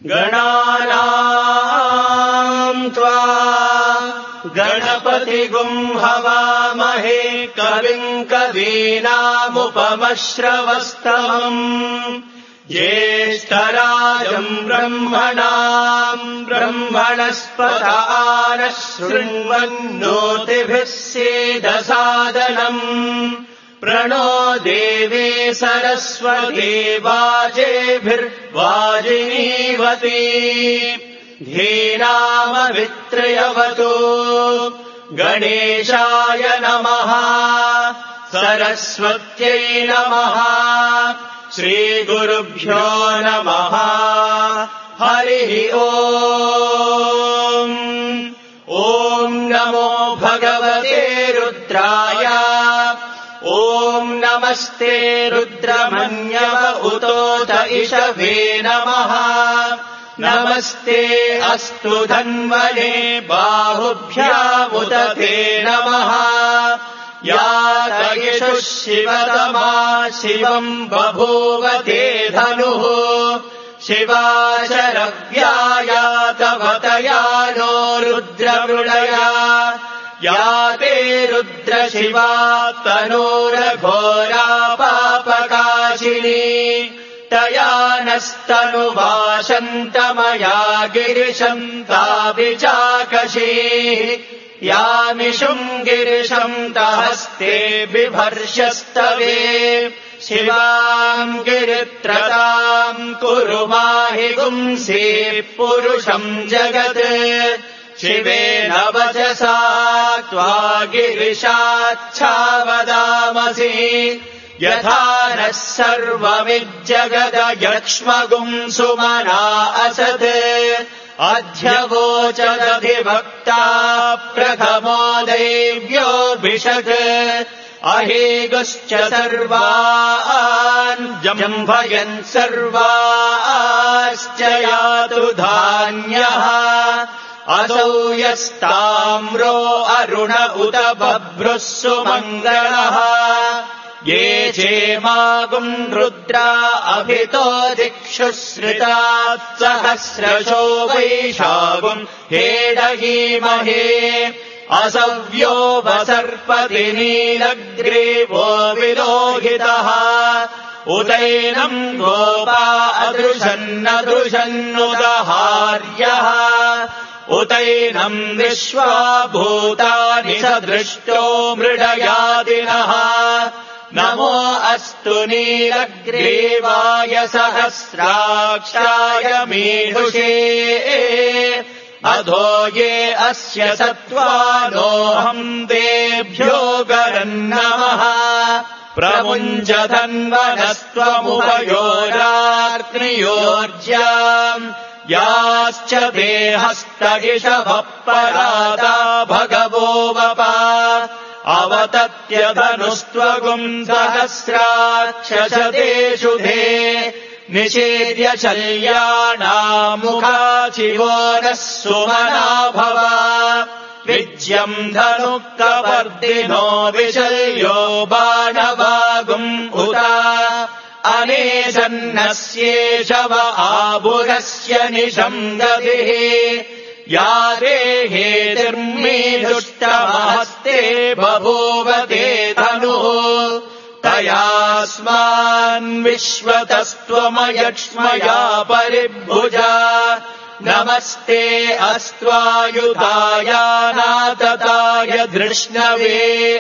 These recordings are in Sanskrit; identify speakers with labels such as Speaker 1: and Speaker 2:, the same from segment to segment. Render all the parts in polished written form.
Speaker 1: गणानाम् त्वा गणपतिगुम् हवामहे कविम् कवीनामुपमश्रवस्तमम् ज्येष्ठराजम् ब्रह्मणाम् ब्रह्मणस्पत नः शृण्वन्नोतिभिः सेदसादनम् प्रणो देवे सरस्वती वाजेभिर्वाजिनीवती धीनामवित्रयवतु गणेशाय नमः सरस्वत्यै नमः श्रीगुरुभ्यो नमः हरिः ओम् ॐ नमो भगवते रुद्राय ॐ नमस्ते रुद्रमन्यव उतोत इषवे नमः नमस्ते अस्तु धन्वने बाहुभ्यामुत ते नमः या तयिषुः शिवतमा शिवम् बभूव ते धनुः शिवा शरव्याया तवतया नो रुद्रमृळया या ते रुद्रशिवा तनूरघोरा पापकाशिनी तया नस्तनुवाशन्तमया गिरिशम् ताभिचाकशीः यामिषुम् गिरिशम् तहस्ते बिभर्षस्तवे शिवाम् गिरित्रताम् कुरु माहि गुंसि पुरुषम् जगत् शिवेन वचसा त्वा गिरिशाच्छावदामसि यथा नः सर्वमिज्जगदयक्ष्मगुम् सुमना असत् अध्यवोचदधिभक्ता प्रथमो दैव्योऽभिषक् अहेगुश्च सर्वान् जम्भयन् सर्वाश्च यातु धान्यः असौ यस्ताम्रो अरुण उत बभ्रुः सुमङ्गलः ये चेमागुम् रुद्रा अभितो दिक्षु श्रितात् सहस्रशो वैशागुम् हेडहीमहे असव्यो वसर्पति नीलग्रीवो विलोहितः उदैनम् गोपा अदृशन्नदृशन्नुदहार्यः उतैनम् विश्वा भूतानि सदृष्टो मृडयादिनः नमो अस्तु नीलग्रीवाय सहस्राक्षाय मीढुषे अधो ये अस्य सत्त्वानोऽहम् तेभ्यो गरन्नमः प्रमुञ्चधन्वनस्त्वमुभयोराग्नियोर्ज्याम् याश्च देहस्तगिषभः परादा भगवो वपा अवतत्यधनुस्त्वगुम् सहस्राक्षशतेषु धे निषेद्य शल्याणामुखाचिवो नः सुमना भव विज्यम् धनुः कपर्दिनो विशल्यो बाणवागुम् उता अनेशन्नस्येषव आबुरस्य निशम् गतिः या देहेतिर्मे दुष्टमहस्ते बभूव ते धनुः तयास्मान् विश्वतस्त्वमयक्ष्मया परिभुजा नमस्ते अस्त्वायुधाय नातताय धृष्णवे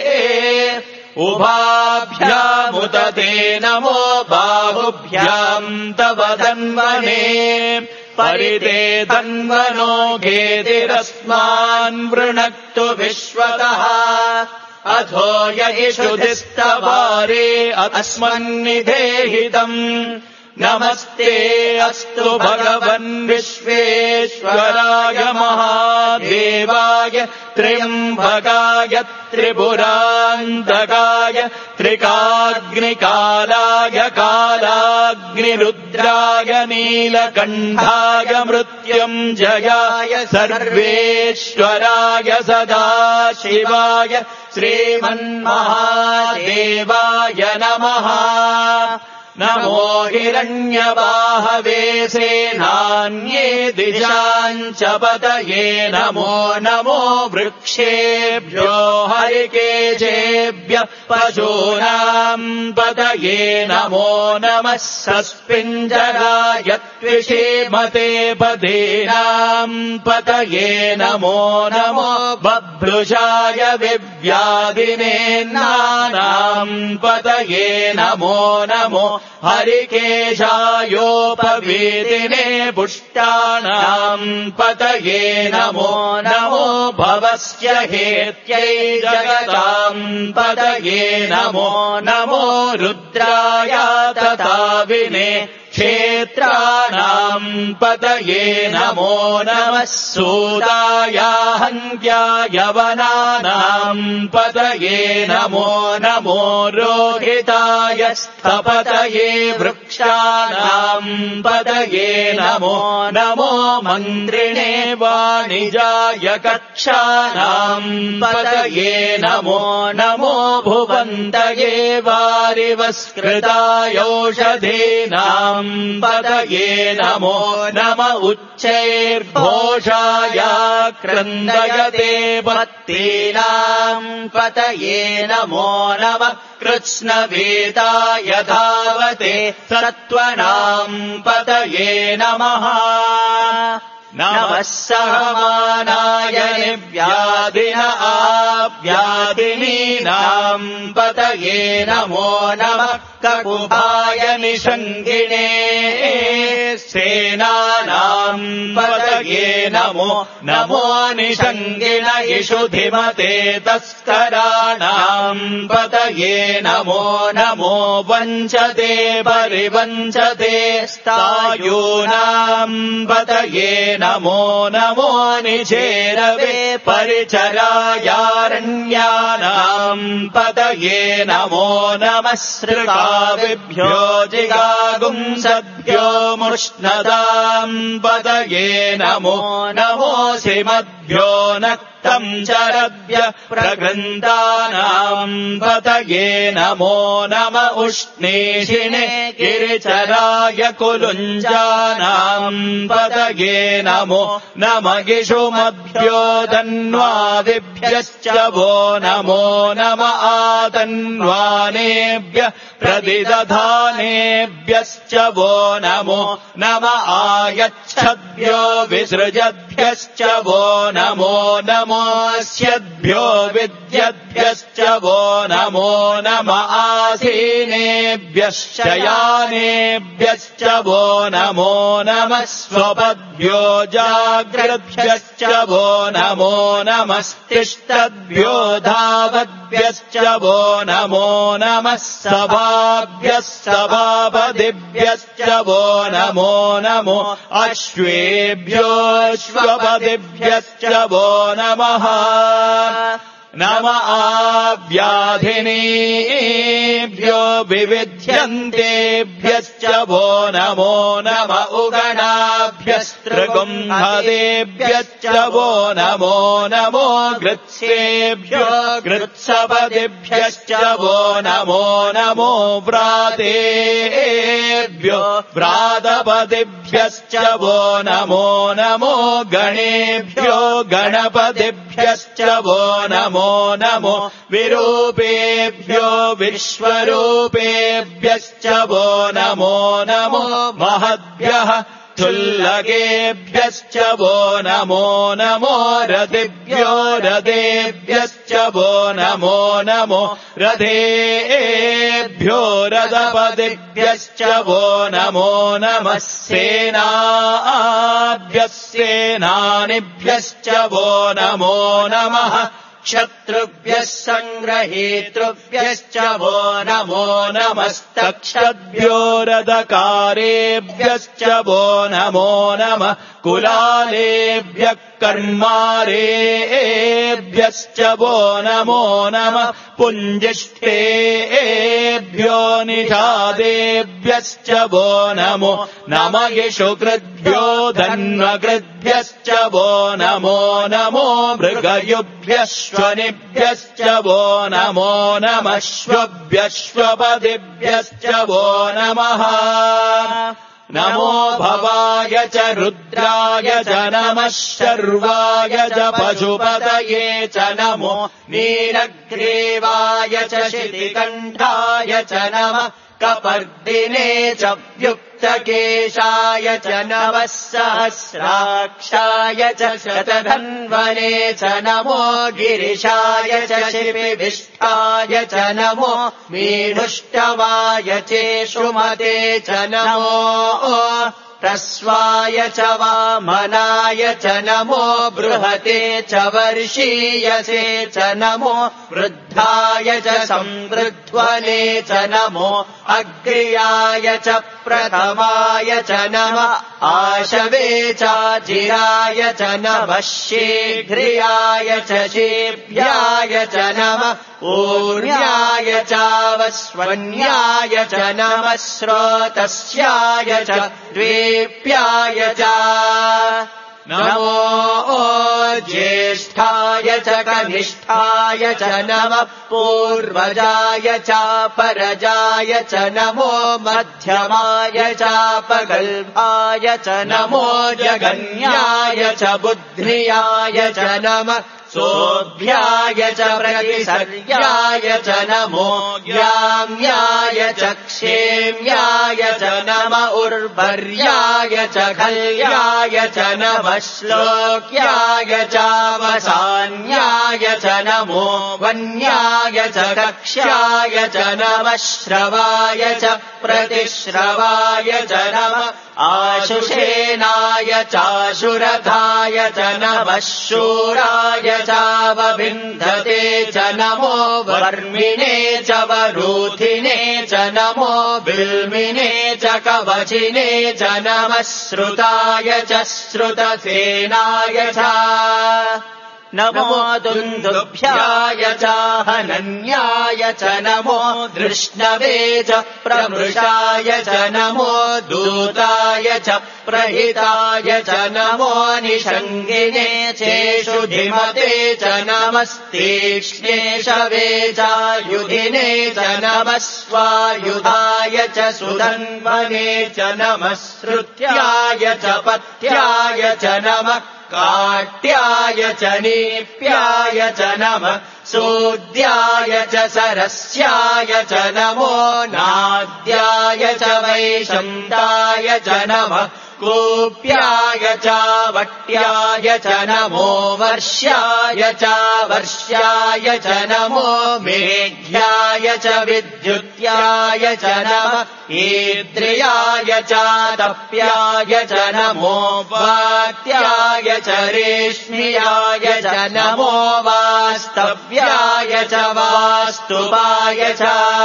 Speaker 1: उभाभ्यामुत ते नमो बाहुभ्याम् तव धन्वने परिते धन्वनो घेतिरस्मान् वृणक्तु विश्वतः अथो य इषुधिस्तवारे अस्मन्निधेहितम् नमस्ते अस्तु भगवन् विश्वेश्वराय महादेवाय त्र्यम्बकाय त्रिपुरान्तकाय त्रिकाग्निकालाय कालाग्निरुद्राय नीलकण्ठाय मृत्युञ्जयाय सर्वेश्वराय सदाशिवाय श्रीमन्महादेवाय नमः नमो हिरण्यबाहवे सेनान्ये दिशाञ्च पतये नमो नमो वृक्षेभ्यो हरिकेशेभ्यः पशूनाम् पतये नमो नमः सस्पिञ्जराय त्विषीमते पदीनाम् पतये नमो नमो बभ्रुषाय विव्याधिनेन्नानाम् पतये नमो नमो हरिकेशायोपवीतिने पुष्टानाम् पतये नमो नमो भवस्य हेत्यै जगताम् पतये नमो नमो रुद्राय तथा विने क्षेत्राणाम् पतये नमो नमः सूदाय हन्त्याय वनानाम् पतये नमो नमो रोहिताय स्थपतये वृक्षाणाम् पतये नमो नमो मन्त्रिणे वाणिजाय कक्षाणाम् पतये नमो नमो भुवन्तये वारिवस्कृतायोषधीनाम् पतये नमो नम उच्चैर्घोषाय क्रन्दयते पत्तीनाम् पतये नमो नमः कृत्स्नवेदाय धावते सत्त्वनाम् पतये नमः नमः सहमानाय निव्याधिन आव्याधिनीनाम् पतये नमो नमः ककुभाय निषङ्गिणे सेनानाम् पतये नमो नमो निषङ्गिण इषुधिमते तस्कराणाम् पतये नमो नमो वञ्चते परिवञ्चते स्थायूनाम् पतये नमो नमो निचेरवे परिचरायारण्यानाम् पतये नमो नमः सृगाविभ्यो जिगागुंसभ्यो मुष्णदाम् पतये नमो नमोऽसिमद्भ्यो नक्तम् चरभ्य प्रगृन्दानाम् पतये नमो नम उष्णीषिणे गिरिचराय कुलुञ्जानाम् पतये नमो नम गिषुमभ्यो धन्वादिभ्यश्च वो नमो नम आतन्वानेभ्यः प्रतिदधानेभ्यश्च वो नमो नम आयच्छद्भ्यो विसृजद्भ्यश्च वो नमो नमोऽस्यद्भ्यो विद्यद्भ्यश्च वो नमो नम आसीनेभ्यश्च यानेभ्यश्च वो नमो नमः स्वपद्भ्यो जाग्रद्भ्यश्च वो नमो नमस्तिष्ठद्भ्यो धावद्भ्यश्च वो नमो नमः सभाभ्यः सभापदिभ्यश्च वो नमो नमो अश्वेभ्योऽश्वपदिभ्यश्च वो नमः नम आव्याधिनीभ्यो विविध्यन्तेभ्यश्च वो नमो नम उगणाभ्यस्त्रिगुम्हदेभ्यश्च वो नमो नमो गृत्सेभ्यो गृत्सपदिभ्यश्च वो नमो नमो व्रातेभ्यो व्रातपदिभ्यश्च वो नमो नमो गणेभ्यो गणपतिभ्यश्च वो नमो नमो विरूपेभ्यो विश्वरूपेभ्यश्च वो नमो नमो महद्भ्यः चुल्लकेभ्यश्च वो नमो नमो रथेभ्यो रथेभ्यश्च वो नमो नमो रथेभ्यो रथपतिभ्यश्च वो नमो नमः सेनाभ्यः सेनानिभ्यश्च वो नमो नमः शत्रुभ्यः सङ्ग्रहेतृभ्यश्च वो नमो नमस्तक्षद्भ्यो रथकारेभ्यश्च वो नमो नमः कुलालेभ्यः कर्मारेभ्यश्च वो नमो नमः पुञ्जिष्ठेभ्यो निषादेभ्यश्च वो नमो नम यशुकृद्भ्यो धन्वकृद्भ्यश्च वो नमो नमो मृगयुभ्यः श्वपतिभ्यश्च वो नमो नमश्वभ्यश्वपतिभ्यश्च वो नमः नमो भवाय च रुद्राय च नमः शर्वाय च पशुपतये च नमो नीलग्रीवाय च शितिकण्ठाय च नमः कपर्दिने च व्युक्तकेशाय च नमः सहस्राक्षाय च शतधन्वने च नमो गिरिशाय च शिपिविष्टाय च नमो मीढुष्टवाय चेषुमते च नमो ह्रस्वाय च वामनाय च नमो बृहते च वर्षीयसे च नमो वृद्धाय च संवृध्वने च नमो अग्र्याय च प्रथमाय च नमः आशवे चाचिराय च नमः शीघ्रियाय च शेभ्याय च नमः ऊर्ण्याय चावस्वन्याय च नमः स्रोतस्याय च द्वेप्याय च नमो ज्येष्ठाय च कनिष्ठाय च नमः पूर्वजाय चापरजाय च नमो मध्यमाय चापगल्भाय च नमो जगन्याय च बुद्ध्याय च नमः सोऽभ्याय च प्रतिसर्याय च नमो याम्याय च क्षेम्याय च नम उर्वर्याय च खल्याय च नमः श्लोक्याय चावसान्याय च नमो वन्याय च कक्ष्याय च नमः श्रवाय च प्रतिश्रवाय च नमः आशुषेनाय चाशुरथाय च नमः शूराय चावविन्धते च नमो वर्मिणे च वरूथिने च नमो बिल्मिने च कवचिने च नमः श्रुताय च श्रुतसेनाय च नमो दुन्दुभ्याय चाहनन्याय च नमो धृष्णवे च प्रमृषाय च नमो दूताय च प्रहिताय च नमो निषङ्गिने चेषुधिमते च नमस्तीक्ष्णे शवे चायुधिने च नमः स्वायुधाय च सुधन्वने च नमः श्रुत्याय च पथ्याय च नमः काट्याय च नीप्याय च नमः सोद्याय च सरस्याय च नमो नाद्याय च वैशन्ताय च नमः कूप्याय च वट्याय च नमो वर्ष्याय च वर्ष्याय च नमो मेघ्याय च विद्युत्याय च नमः ईद्रियाय च तप्याय च नमो वात्याय च रेश्म्याय च नमो वास्तव्याय च वास्तुवाय च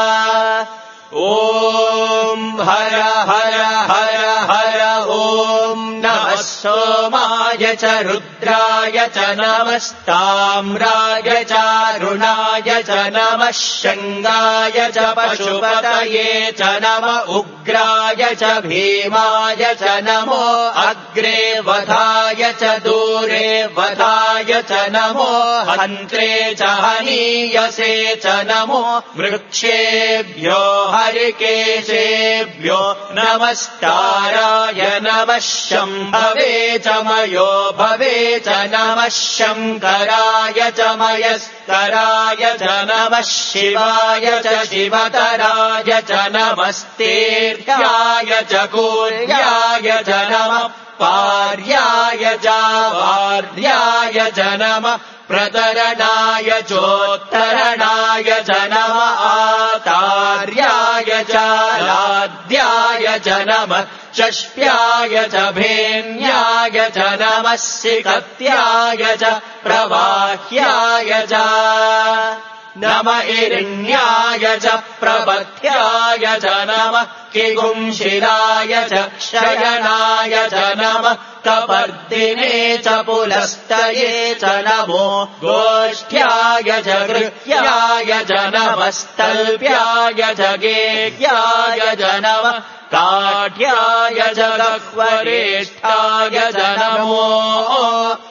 Speaker 1: ॐ हर हर हर हर ॐ नमः सोमाय च रुद्राय च नमस्ताम्राय चारुणाय च नमः शङ्गाय च पशुपतये च नम उग्राय च भीमाय च नमो अग्रे वधाय च दूरे वधाय च नमो हन्त्रे च हनीयसे च नमो वृक्षेभ्यो हरिकेशेभ्यो नमस्ताराय नमः शम्भवे च मयो भवे च नमः शङ्कराय च मयस्कराय च नमः शिवाय च शिवतराय च नमस्तेर्याय च कूर्याय च नमः पार्याय च वार्याय च नमः प्रतरणाय चोत्तरणाय च नमः आतार्याय च लाद्याय च नमः चष्प्याय च भेन्याय च नमः सिकत्याय च प्रवाह्याय च नम हिरण्याय च प्रपथ्याय च नमः किगुंशिलाय च शयनाय च नमः कपर्दिने च पुलस्तये च नमो गोष्ठ्याय च गृह्याय च नमस्तल्प्याय च गेह्याय च नमः काठ्याय च गह्वरेष्ठाय च नमो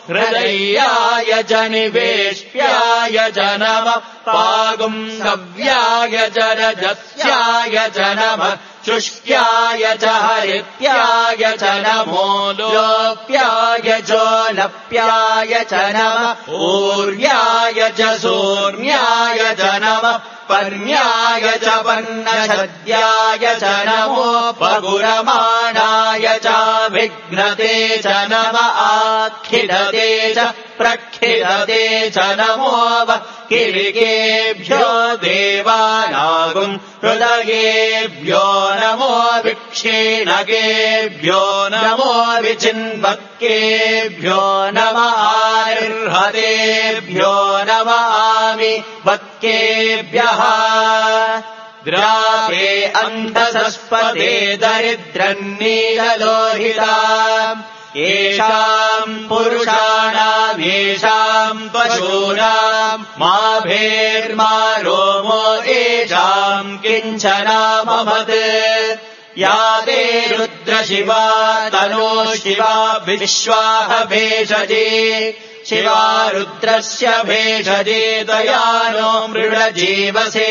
Speaker 1: हृदयाय च निवेश्याय च नमः पागुंसव्याय च रजस्याय च नमः शुष्क्याय च हरित्याय च नमो लोप्याय चोलप्याय च नमः ऊर्याय च सूर्याय च नमः पर्ण्याय च पर्णछद्याय च नमो पगुरमाणाय च विघ्नते च नमः आखिलते च प्रखिलते च नमो किरिकेभ्यो देवानागुं हृदयेभ्यो नमो विक्षीणकेभ्यो नमो विचिन्वक्केभ्यो नमः आर्हतेभ्यो नमः आमि वक्केभ्यः द्रापे अन्धसस्पदे दरिद्रन्नीललोहिता येषाम् पुरुषाणाम् येषाम् पशूनाम् माभेर्मा रोमो येषाम् किञ्चनामभत् या ते रुद्रशिवा तनो शिवा विश्वाह भेषजे शिवा रुद्रस्य भेषजे दयानो मृडजीवसे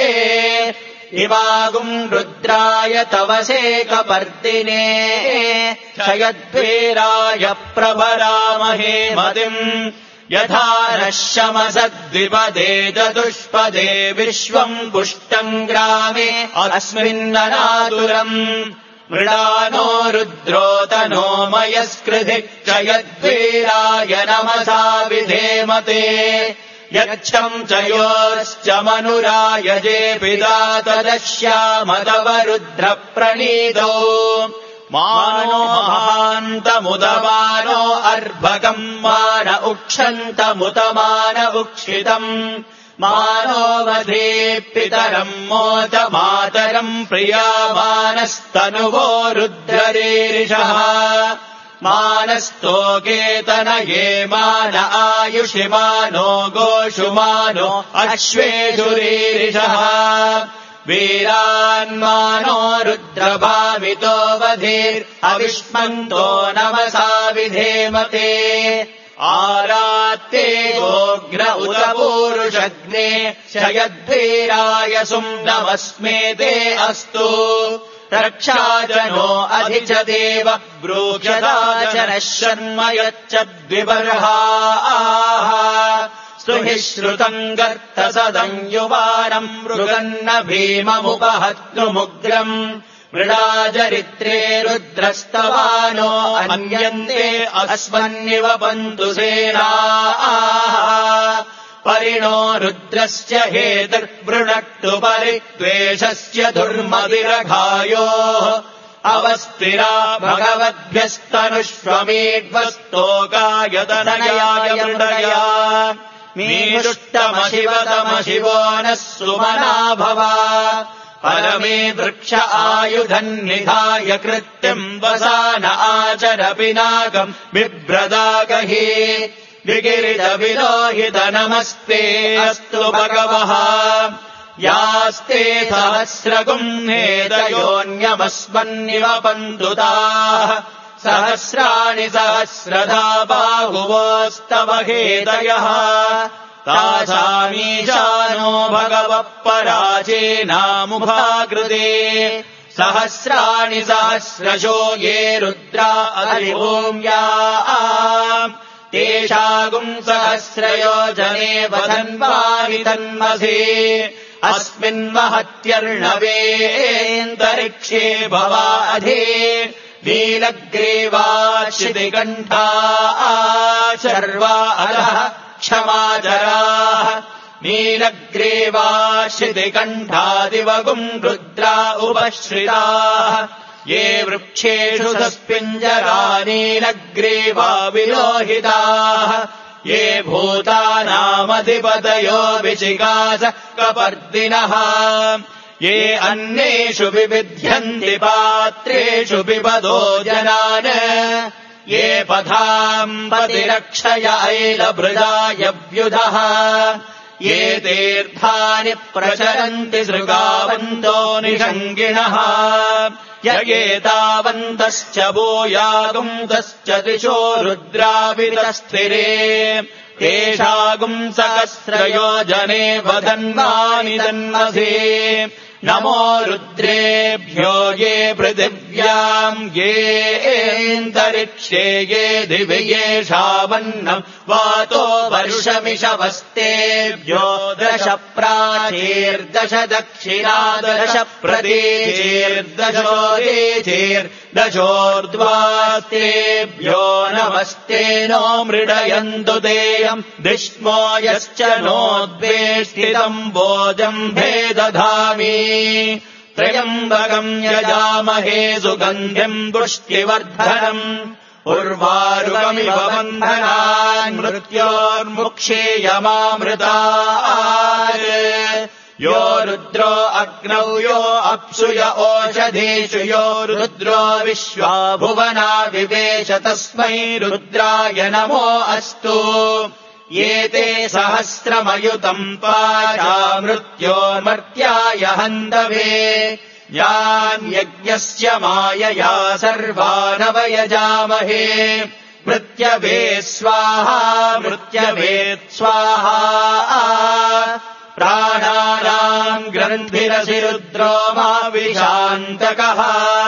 Speaker 1: इवागुम् रुद्राय तवसे कपर्दिने क्षयद्वीराय प्रभरामहे मतिम् यथा नः शमसद्विपदे चतुष्पदे विश्वम् पुष्टम् ग्रामे अस्मिन्ननातुरम् मृडानो रुद्रोतनो मयस्कृधि क्षयद्वीराय नमसा विधेमते यच्छम् च योश्च मनुरायजे पिता तदश्याम तव रुद्रप्रणीतौ मानो महान्तमुदमानो अर्भकम् मान उक्षन्तमुतमान उक्षितम् मानो वधे पितरम् मोत मातरम् प्रियामानस्तनुवो रुद्ररीरिषः मानस्तोकेतनये मान आयुषिमानो गोषुमानो अश्वेषुरीरिषः वीरान्मानो रुद्रभावितो वधीर् अविष्मन्तो नमसा विधेमते आरात्ते गोघ्न उत पूरुषग्ने क्षयद्वीराय सुम्नमस्मेते अस्तु रक्षाजनो अधि च देव ब्रूक्षदाचनः शर्म यच्चद्विबर्हाः स्तुहि श्रुतम् गर्तसदम् युवानम् मृगन्न भीममुपहत्नुमुग्रम् मृडाचरित्रे रुद्रस्तवानो अन्यन्ते अस्मन्निव पन्तु सेनाः परिणो रुद्रस्य हेतुर्वृणक्तु परिद्वेषस्य दुर्मदिरघायोः अवस्थिरा भगवद्भ्यस्तनुष्वमीड्वस्तोकाय तनयाय मीरुष्टमशिवतमशिवो नः सुमना भव परमे वृक्ष आयुधन्निधाय कृत्यम् वसान आचर पिनाकम् बिभ्रदागहि विगिरितविलोहित नमस्ते अस्तु भगवः यास्ते सहस्रगुम्हेदयोऽन्यमस्मन्निव पन्तुताः सहस्राणि सहस्रधा बाहुवोस्तव हेदयः तासामीशानो भगवः पराचेनामुभाकृते सहस्राणि सहस्रशो ये रुद्रा अधिभूम्या तेषागुम् सहस्रयोजने वधन्वानि तन्मसे अस्मिन्महत्यर्णवेऽन्तरिक्षे भवाधे नीलग्रीवाश्रितिकण्ठा शर्वा अधः क्षमाजराः नीलग्रीवाश्रितिकण्ठादिवगुम् रुद्रा उपश्रिताः ये वृक्षेषु सस्पिञ्जरा नीलग्रीवा विलोहिताः ये भूतानामधिपतयो विचिकास कपर्दिनः ये अन्नेषु विविध्यन्ति पात्रेषु पिबतो जनान् ये पथाम् पतिरक्षय ऐलभृदाय व्युधः ये तीर्थानि प्रचरन्ति सृगावन्तो निषङ्गिणः यगेतावन्तश्च भूयागुंसश्च दिशो रुद्रावितस्थिरे तेषागुंसहस्रयोजने वदन्वानि दन्मसे नमो रुद्रेभ्यो ये पृथिव्याम् येऽन्तरिक्षे ये दिवि येषावन्नम् वातो वर्षमिषवस्तेभ्यो 10 प्राचीर्दश दक्षिणादश प्रदेशेर्दशोदेशेर्दशोर्ध्वास्तेभ्यो नमस्ते नो मृडयन्तु तेयम् दिष्मो यश्च नोद्वेष्टितम् भोजम् भेदधामि त्रयम्बकम् यजामहे सुगन्धिम् पुष्टिवर्धनम् उर्वारुकमिव बन्धनान् मृत्योर्मुक्षेयमामृतात् यो रुद्रो अग्नौ यो अप्सु य ओषधीषु यो रुद्रो विश्वा भुवना विवेश तस्मै रुद्राय नमो अस्तु ये ते सहस्रमयुतम् पाचा मृत्योर्मर्त्याय हन्तवे यान् यज्ञस्य मायया सर्वानवयजामहे मृत्यवे स्वाहा मृत्यवे स्वाहा प्राणानाम् ग्रन्थिरसि रुद्रो मा विशान्तकः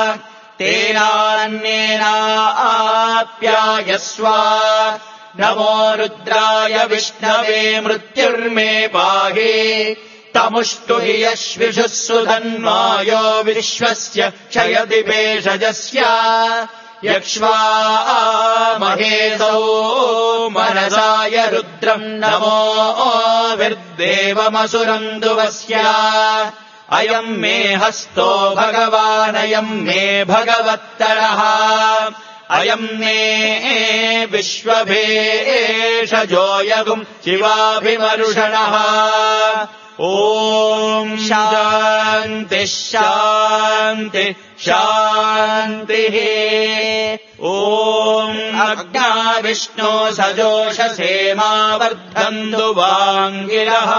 Speaker 1: तेनान्येनाप्यायस्व नमो रुद्राय विष्णवे मृत्युर्मे पाहि तमुष्टु हि यश्विषुः सुधन्वायो विश्वस्य क्षयति पेषजस्य यक्ष्वा महेशौ मनसाय रुद्रम् नमो विर्देवमसुरन्दुवस्य अयम् मे हस्तो भगवानयम् मे भगवत्तरः अयम् मे विश्वभेषजोऽयगुम् शिवाभिमरुषणः ॐ शान्तिः शान्तिः शान्तिः ॐ अग्ना विष्णो सजोषसेमावर्धन्तु वाङ्गिरः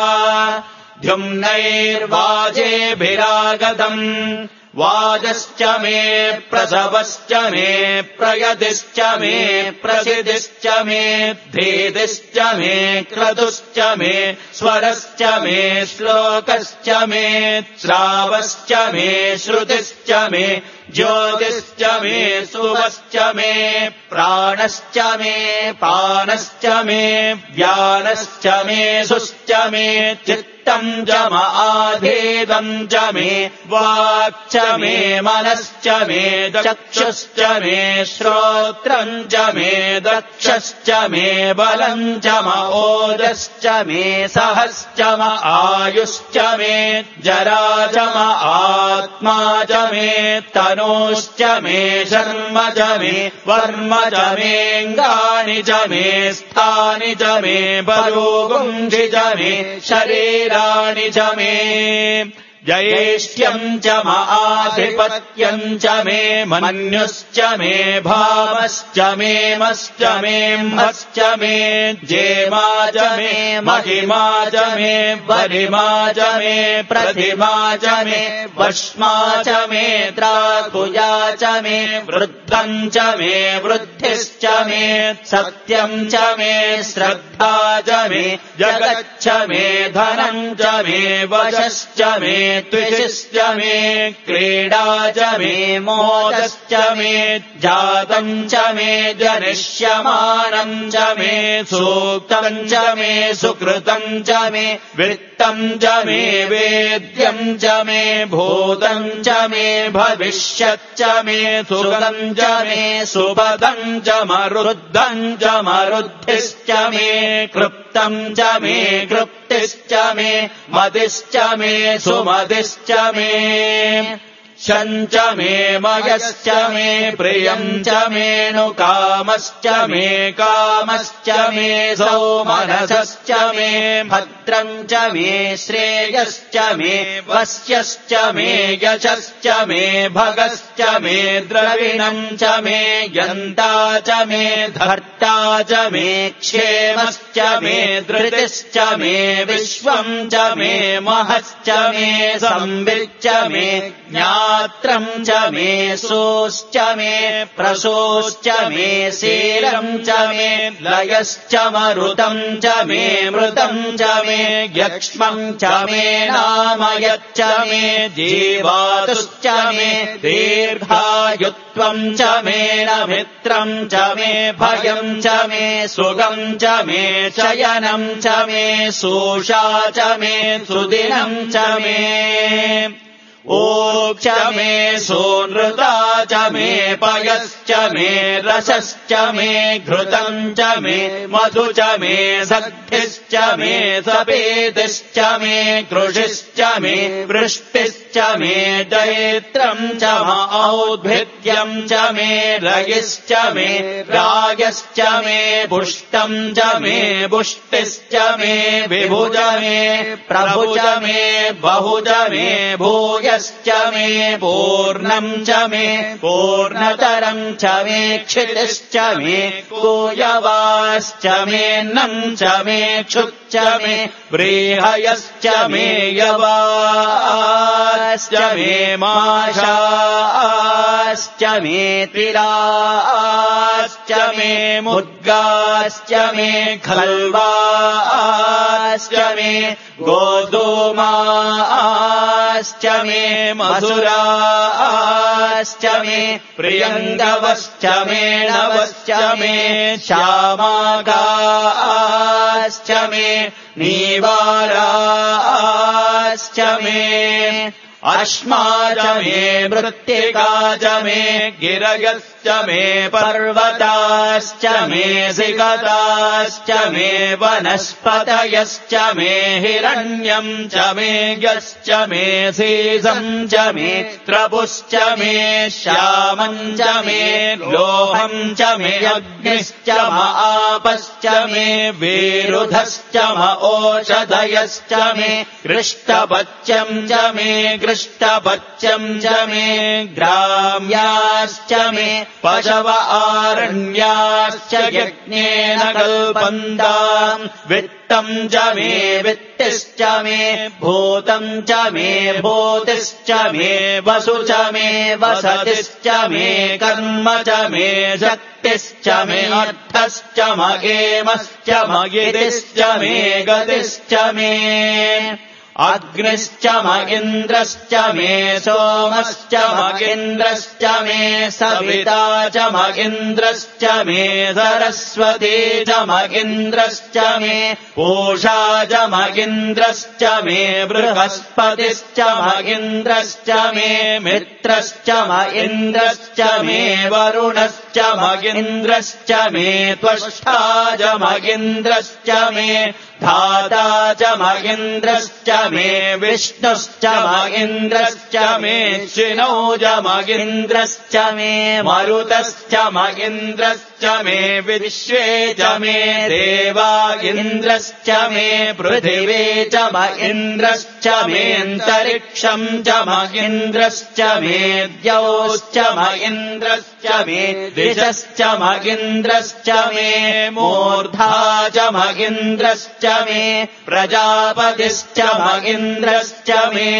Speaker 1: द्युम्नैर्वाजेभिरागतम् वाजश्च मे प्रसवश्च मे प्रयतिश्च मे प्रसिद्धिश्च मे धीतिश्च मे क्रतुश्च मे स्वरश्च मे श्लोकश्च मे श्रावश्च मे श्रुतिश्च मे ज्योतिश्च मे सुवश्च मे प्राणश्च मे पानश्च मे व्यानश्च मे सुश्च मे चित्तम् च आधेदम् च मे वाक् च मे मनश्च मे चक्षुश्च मे श्रोत्रम् च मे दक्षश्च मे बलम् च ओजश्च मे सहश्च आयुश्च मे जरा च आत्मा च मे तनोश्च मे शर्म च मे वर्म च मेऽङ्गानि च मे स्थानि च मे बलोगुंसि च मे शरीराणि च मे जयेष्ठ्यम् च आधिपत्यम् च मे मन्युश्च मे भामश्च मे मश्च मे म्हश्च मे जेमा च मे महिमा च मे वरिमा च मे प्रतिमा च मे वष्मा च मे द्राकुजा च मे वृद्धम् च मे वृद्धिश्च मे सत्यम् च मे श्रद्धा च मे जगच्च मे धनम् च मे वशश्च मे त्विषिश्च मे क्रीडा च मे मोदश्च मे जातम् च मे जनिष्यमानम् च मे सूक्तम् च मे सुकृतम् च मे वित्तम् च मे वेद्यम् च मे भूतम् च मे भविष्यच्च मे सुगम् च मे सुपदम् च मरुद्धम् च मरुद्धिश्च मे कृप्तम् च मे कृप्तिश्च मे मतिश्च मे सुमतिश्च मे शञ्च मे मयश्च मे प्रियम् च मेऽनुकामश्च मे कामश्च मे सौमनसश्च मे भद्रम् च मे श्रेयश्च मे वस्यश्च मे यशश्च मे भगश्च मे द्रविणम् च मे यन्ता च मे धर्ता च मे क्षेमश्च मे धृतिश्च मे विश्वम् च मे महश्च मे संविच्च मे ज्ञात्रम् च मे सोश्च मे प्रसोश्च मे शीलम् च मे लयश्च मरुतम् च मे मृतम् च मे यक्ष्मम् च मे नामयच्च मे जीवातुश्च मे दीर्घायुत्वम् च मे नमित्रम् च मे भयम् च मे सुगम् च मे शयनम् च मे सोषा च मे सुदिनम् च मे ओक्ष मे सोनृता च मे पयश्च मे रसश्च मे घृतम् च मे मधु च मे सद्भिश्च मे सपेतिश्च मे कृषिश्च मे वृष्टिश्च मे जैत्रम् च औद्भिद्यम् च मे रयिश्च मे रायश्च मे पुष्टम् च मे पुष्टिश्च मे विभुज मे प्रभुज मे बहुज मे भूयश्च मे पूर्णम् च मे पूर्णतरम् च मे क्षितिश्च मे कोयवाश्च मे नम् च मे क्षुच्च मे व्रीहयश्च मे यवाश्च मे माशाश्च मे तिलाश्च मे मुद्गाश्च मे खल्वाश्च मे गोधूमाश्च मे मधुराश्च मे प्रियङ्गवश्च मे नवश्च मे श्यामागाश्च मे नीवाराश्च मे अश्मा च मे मृत्तिका च मे गिरयश्च मे पर्वताश्च मे सिकताश्च मे वनस्पतयश्च मे हिरण्यम् च मे यश्च मे सीसम् च मे त्रपुश्च मे श्यामम् च मे लोहम् च मे अग्निश्च आपश्च मे विरुधश्च ओषधयश्च मे कृष्टपच्यम् च मे कृष्टपच्यम् च मे ग्राम्याश्च मे पशव आरण्याश्च यज्ञेन कल्पन्ताम् वित्तम् च मे वित्तिश्च मे भूतम् च मे भूतिश्च मे वसु च मे वसतिश्च मे कर्म च मे शक्तिश्च मे अर्थश्च मगेमश्च मगितिश्च मे गतिश्च मे अग्निश्च मगिन्द्रश्च मे सोमश्च मगिन्द्रश्च मे सविता च मगिन्द्रश्च मे सरस्वती च मगिन्द्रश्च मे पूषा च मगिन्द्रश्च मे बृहस्पतिश्च मगिन्द्रश्च मे मित्रश्च मगिन्द्रश्च मे वरुणश्च मगिन्द्रश्च मे त्वष्टा च मगिन्द्रश्च मे धाता च मगिन्द्रश्च मे विष्णुश्च मगिन्द्रश्च मे शिनौ च मगिन्द्रश्च मे मरुतश्च मगिन्द्रश्च मे विश्वे च मे देवा इन्द्रश्च मे पृथिवी च मगिन्द्रश्च मेऽन्तरिक्षम् च मगिन्द्रश्च मे द्यौश्च मगिन्द्रश्च मे दिशश्च मगिन्द्रश्च मे मूर्धा च मगिन्द्रश्च मे प्रजापतिश्च मगिन्द्रश्च मे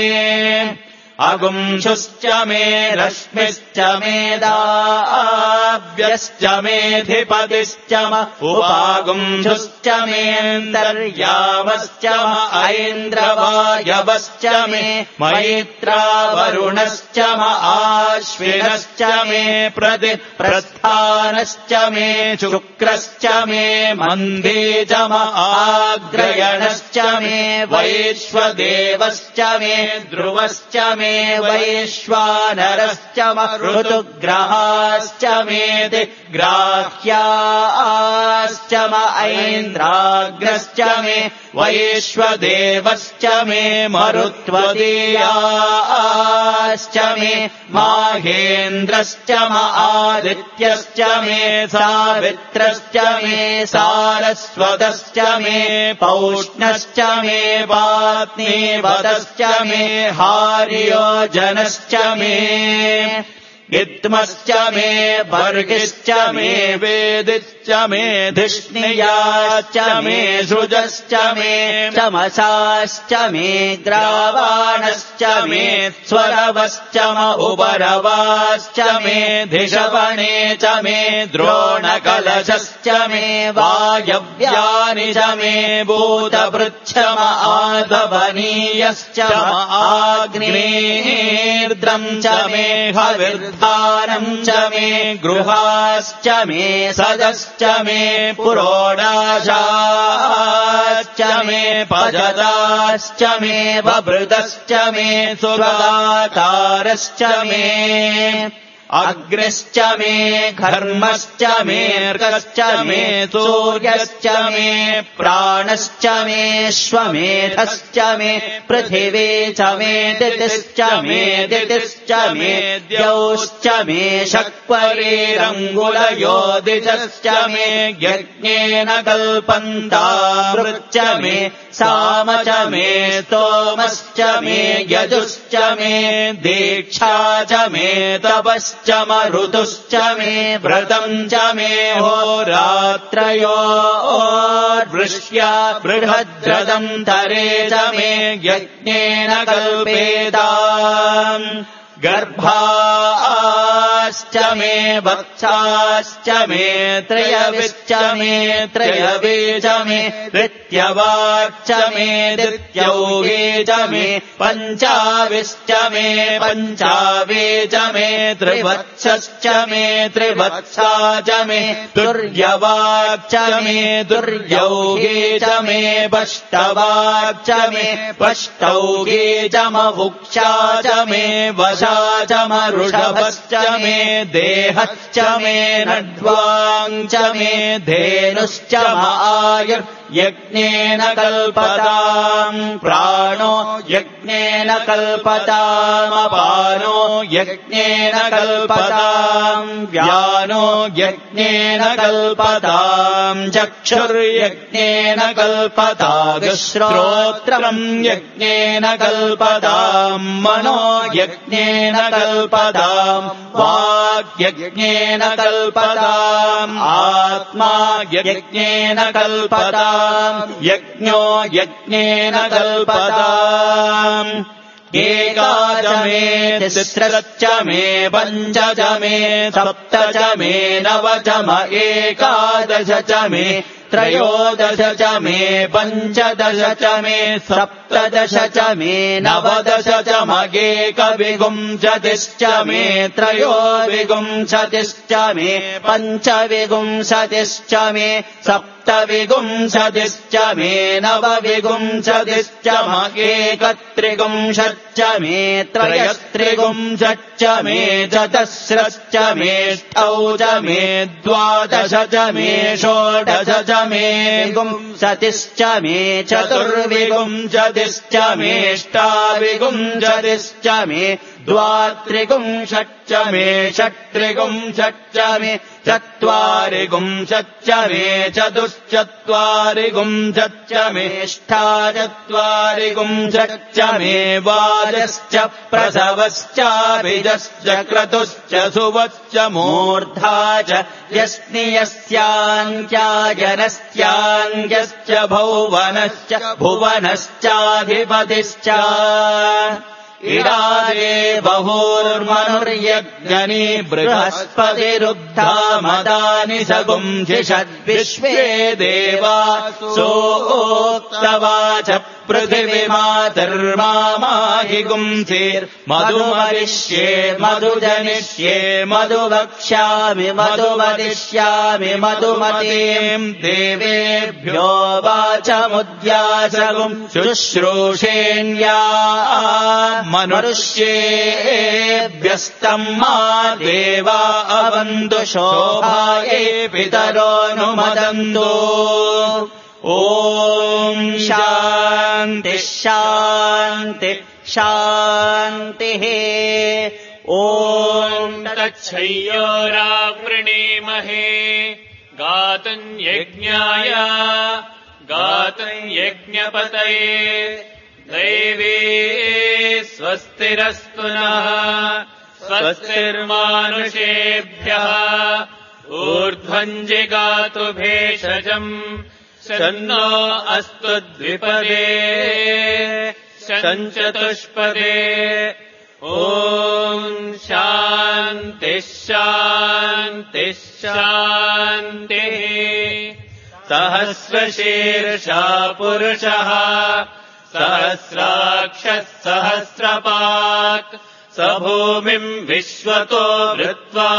Speaker 1: अगुंशुश्च मे रश्मिश्च मे दाव्यश्च मेऽधिपतिश्च उपागुंशुश्च मेऽन्तर्यामश्च ऐन्द्रवायवश्च मे मैत्रा वरुणश्च आश्विनश्च मे प्रस्थानश्च मे शुक्रश्च मे मन्दी च आग्रयणश्च मे वैश्वदेवश्च मे ध्रुवश्च मे मे वैश्वानरश्च ऋतुग्रहाश्च मे दिग्राह्याश्च म ऐन्द्राग्रश्च मे वैश्वदेवश्च मे मरुत्वदेयाश्च मे माहेन्द्रश्च म आदित्यश्च मे सावित्रश्च मे सारस्वतश्च मे पौष्णश्च मे पात्नीवतश्च मे हार्योजनश्च मे इत्मश्च मे वर्गिश्च मे वेदिश्च मे धिष्णियाश्च मे सृजश्च मे चमसाश्च मे ग्रावाणश्च मे स्वरवश्च म उपरवाश्च मे धिषवणे च मे द्रोणकलशश्च मे वायव्यानि च मे भूतपृच्छ म आधवनीयश्च म आग्नेर्द्रम् च मे हविर्धानम् च मे गृहाश्च मे सदश्च मे पुरोडाशाश्च मे पजदाश्च मे बभृतश्च मे सुराकारश्च मे अग्निश्च मे घर्मश्च मेऽर्कश्च मे सूर्यश्च मे प्राणश्च मे श्वमेधश्च मे पृथिवी च मे दितिश्च मे दितिश्च मे द्यौश्च मे शक्वरीरङ्गुलयोदिजश्च मे यज्ञेन कल्पन्तामृच्च मे साम च मे स्तोमश्च मे यजुश्च मे दीक्षा च मे तपश्च ऋतुश्च मे व्रतम् च मे होरात्रयोर्वृष्या बृहद्रदम् तरे च मे यज्ञेन कल्पेताम् गर्भाश्च मे वत्साश्च मे त्रयविश्च मे त्रयवे च मे ऋत्यवाच्च मे दित्यौगे च मे पञ्चाविश्च मे पञ्चावे च मे त्रिवत्सश्च मे त्रिवत्सा च मे तुर्यवाच्च मे तुर्यौगे च मे पष्टवाच्च मे पष्टौगे च मवुक्षा च मे वशा च मरुषभश्च मे देहश्च मे नड्वाञ्च मे धेनुश्च आयुर्यज्ञेन कल्पताम् प्राणो यज्ञेन कल्पताम् अपानो यज्ञेन कल्पताम् व्यानो यज्ञेन कल्पताम् चक्षुर्यज्ञेन कल्पताम् श्रोत्रम् यज्ञेन कल्पताम् मनो यज्ञेन कल्पताम् वाग्यज्ञेन कल्पताम् आत्मा यज्ञेन कल्पताम् यज्ञो यज्ञेन कल्पताम् एकाच मे तिस्रश्च मे पञ्च च मे सप्त च मे नव च म एकादश च मे त्रयोदश च मे पञ्चदश च मे सप्तदश च मे नवदश च मगेकविंशतिश्च मे त्रयोविंशतिश्च मे पञ्चविंशतिश्च मे सप्तविंशतिश्च मे नवविंशतिश्च मगेकत्रिंशच्च मे त्रयस्त्रिंशच्च मे चतस्रश्च मेष्टौ च मे द्वादश च मे षोडश च मे विंशतिश्च मे चतुर्विंशतिश्च मेष्टाविंशतिश्च मे द्वात्रिंशच्च मे षट्त्रिंशच्च मे चत्वारिंशच्च मे चतुश्चत्वारिंशच्च मेष्टाचत्वारिंशच्च मे वाजश्च प्रसवश्चाभिजश्च क्रतुश्च सुवश्च मूर्धा च यस्नियस्यान्त्याजनस्याङ्ग्यश्च भौवनश्च भुवनश्चाधिपतिश्च इडारे बहुर्मनुर्यज्ञनी बृहस्पतिरुद्धामदानि सगुंशिषद्विश्वे देवा सोक्तवाच पृथिवीमातर्माहि गुंसीर्मधुमरिष्ये मधुजनिष्ये मधुवक्ष्यामि मधुवदिष्यामि मधुमतीम् देवेभ्यो वाचमुद्यासगुम् शुश्रूषेण्या मनुष्येभ्यस्तम् मा देवा अवन्तु शोभाये पितरोऽनुमदन्तु। ॐ शान्तिः शान्तिः शान्तिः। ॐ
Speaker 2: तच्छय्योरावृणीमहे गातुम् यज्ञाय गातुम् यज्ञपतये दैवे स्वस्तिरस्तु नः स्वस्तिर्मानुषेभ्यः ऊर्ध्वम् जिगातु भेषजम् शन्नो अस्तु द्विपदे शञ्चतुष्पदे। ॐ शान्तिः शान्तिः शान्तिः। सहस्रशीर्षा पुरुषः सहस्राक्षः सहस्रपात् स भूमिम् विश्वतो वृत्वा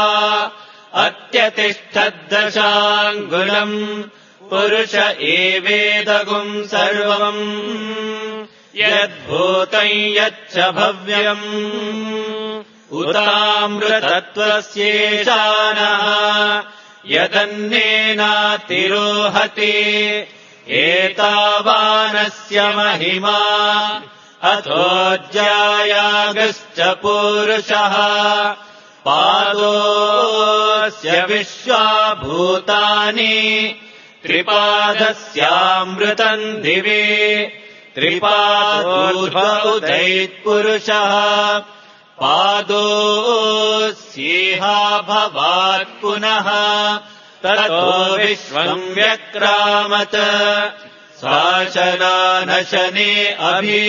Speaker 2: अत्यतिष्ठद्दशाङ्गुलम् पुरुष एवेदगुम् सर्वम् यद्भूतम् यच्च भव्यम् उतामृतत्वस्येशानः यदन्नेनातिरोहति एतावानस्य महिमा अथोऽज्यायागश्च पुरुषः पादोऽस्य विश्वाभूतानि त्रिपादस्यामृतम् दिवे त्रिपादोर्ध्वैत्पुरुषः पादोऽस्येहा भवात् पुनः ततो विश्वम् व्यक्रामत् शासनानशने अभि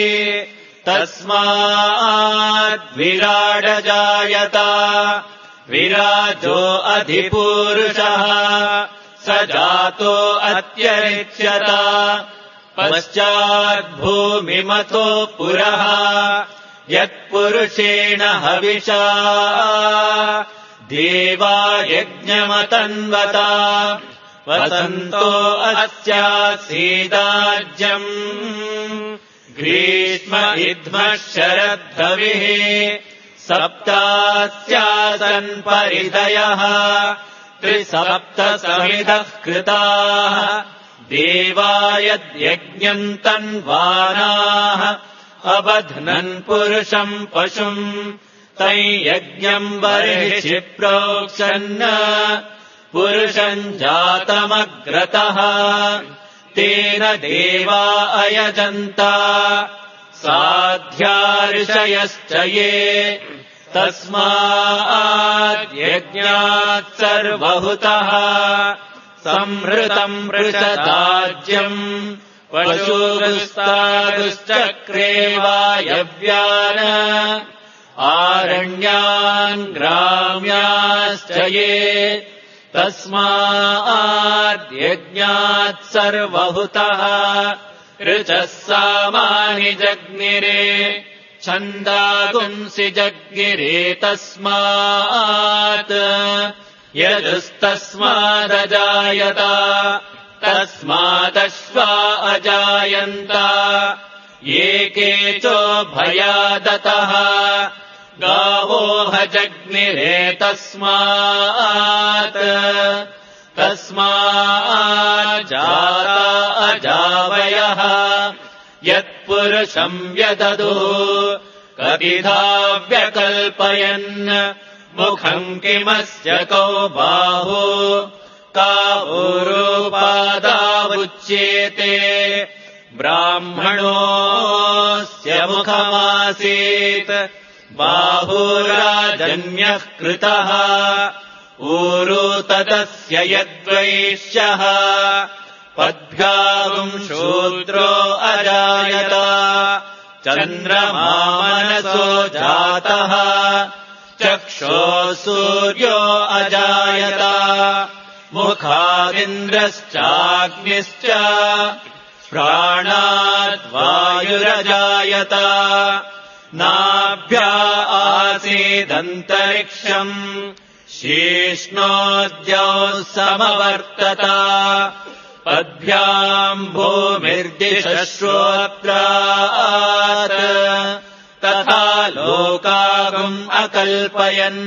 Speaker 2: तस्माद्विराडजायत विराजो अधिपुरुषः स जातो अत्यरिच्यत पश्चाद्भूमिमतो पुरः यत्पुरुषेण हविषा देवा यज्ञमतन्वता वसन्तो अस्यासीदाज्यम् ग्रीष्म इद्मः शरद्धविः सप्तास्यासन् परिधयः त्रिसप्तसमिधः कृताः देवा यद्यज्ञम् तन्वानाः अबध्नन् पुरुषम् पशुम् तम् यज्ञम् बर्हिषि प्रोक्षन् पुरुषम् जातमग्रतः तेन देवा अयजन्त साध्या ऋषयश्च ये तस्माद्यज्ञात् सर्वहुतः संहृतम् वृषदाज्यम् पशुगुस्तागुश्चक्रे वायव्यान् आरण्यान् ग्राम्याश्च ये तस्माद्यज्ञात् सर्वहुतः ऋचः सामानि जग्निरे छन्दागुंसि जग्निरे तस्मात् यजुस्तस्मादजायत तस्मादश्वा अजायन्त ये केचो भयादतः गावोह जग्निरे तस्मात् तस्माज्जाता अजावयः यत्पुरुषम् व्यददुः कतिधा व्यकल्पयन् मुखम् किमस्य कौ बाहु कावोरुपादावुच्येते ब्राह्मणोऽस्य मुखमासीत् बाहुराजन्यः कृतः ऊरु तदस्य यद्वैश्यः पद्भ्यागुम् शूद्रो अजायत चन्द्रमा मनसो जातः चक्षोः सूर्यो अजायत मुखादिन्द्रश्चाग्निश्च प्राणाद्वायुरजायत नाभ्या आसीदन्तरिक्षम् शीष्णोद्यौः समवर्तत पद्भ्याम् भूमिर्दिशः श्रोत्रात् तथा लोकागम् अकल्पयन्